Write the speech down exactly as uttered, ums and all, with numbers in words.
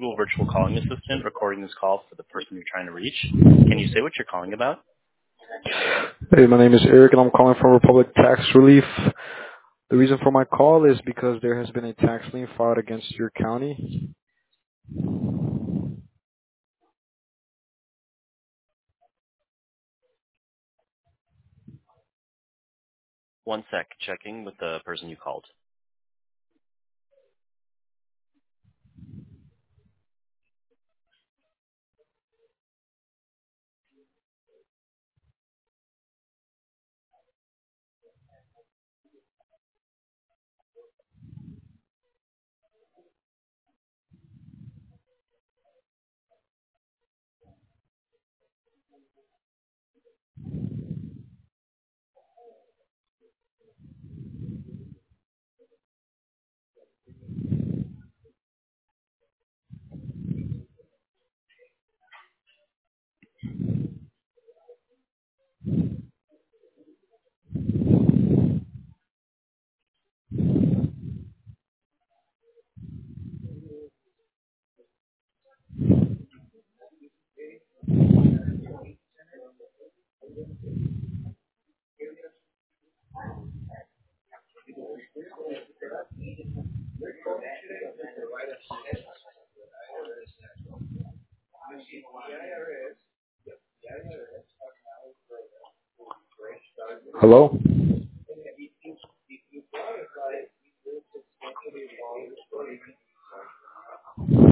Google virtual calling assistant recording this call for the person you're trying to reach. Can you say what you're calling about? Hey, my name is Eric, and I'm calling from Republic Tax Relief. The reason for my call is because there has been a tax lien filed against your county. One sec, checking with the person you called. Hello?